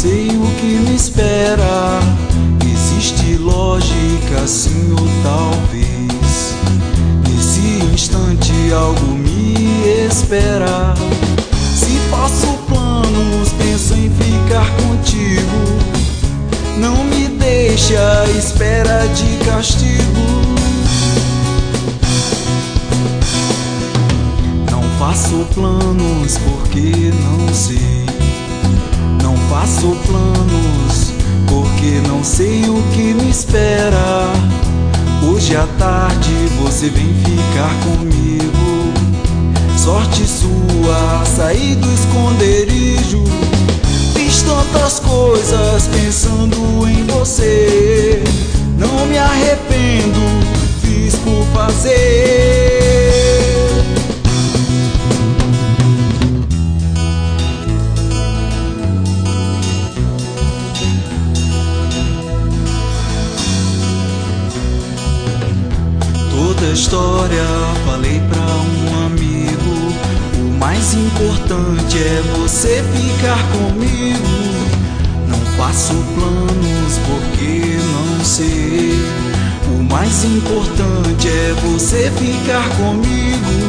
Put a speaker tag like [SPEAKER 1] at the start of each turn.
[SPEAKER 1] sei o que me espera. Existe lógica, sim ou talvez. Nesse instante algo me espera. Se faço planos, penso em ficar contigo. Não me deixa à espera de castigo. Não faço planos porque não sei. Não faço planos porque não sei o que me espera. Hoje à tarde você vem ficar comigo. Sorte sua, saí do esconderijo. Fiz tantas coisas pensando em você. Não me arrependo, fiz por fazer. Toda história falei pra um amigo. O mais importante é você ficar comigo. Não faço planos porque não sei. O mais importante é você ficar comigo.